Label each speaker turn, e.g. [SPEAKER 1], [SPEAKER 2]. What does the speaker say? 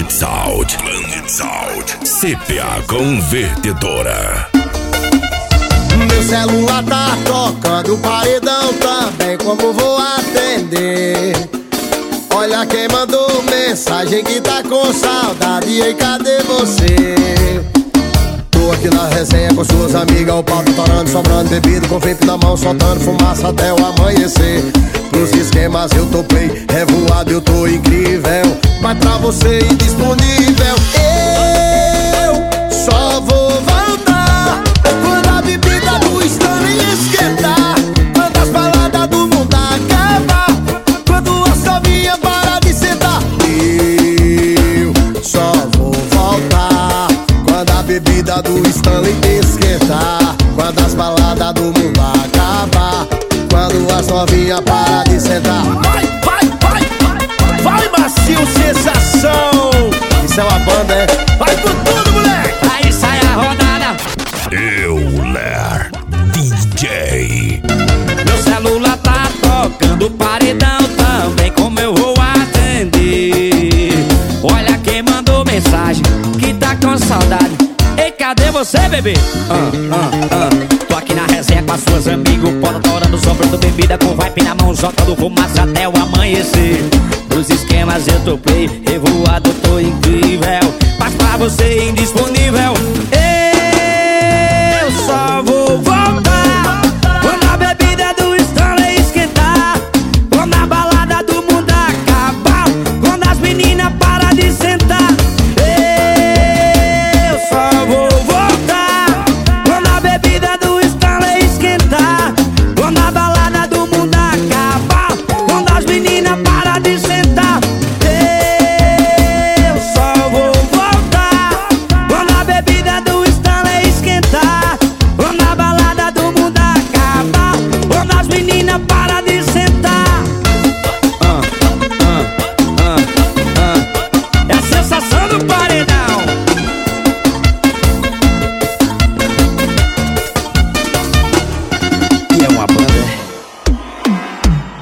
[SPEAKER 1] Planet Sound. Planet Sound. CPA Convertedora.
[SPEAKER 2] Meu celular tá tocando o paredão também, como vou atender? Olha quem mandou mensagem que tá com saudade. E aí, cadê você? Tô aqui na resenha com suas amigas, o pau tá torando, sobrando bebida, com vape na mão, soltando fumaça até o amanhecer. Pros esquemas eu topei, revoado eu tô incrível, mas pra você indisponível. Eu só vou voltar quando a bebida do Stanley esquentar, quando as baladas do mundo acabar, quando a sovinha para de sentar. Eu só vou voltar quando a bebida do Stanley esquentar, quando as baladas do mundo acabar, quando as novinhas para de sentar. Vai, vai, vai, vai, macio, sensação. Isso é uma banda, é? Vai com tudo, moleque.
[SPEAKER 3] Aí sai a rodada.
[SPEAKER 1] Euler DJ.
[SPEAKER 3] Meu celular tá tocando paredão também, como eu vou atender? Olha quem mandou mensagem que tá com saudade. Ei, cadê você, bebê? Tô aqui na resenha com as suas amigas, o pó torando, sobrando bebida, com vibe na mão, soltando fumaça até o amanhecer. Os esquemas eu topei, revoado, tô incrível, mas pra você indisponível. Eu só vou voltar quando a bebida do Stanley esquentar, quando a balada do mundo acabar, quando as meninas param de sentar. Eu só vou voltar quando a bebida do Stanley esquentar, quando a balada do mundo acabar, quando as meninas param de sentar. Eu só vou voltar quando a bebida do Stanley esquentar, quando a balada do mundo acabar, quando as meninas param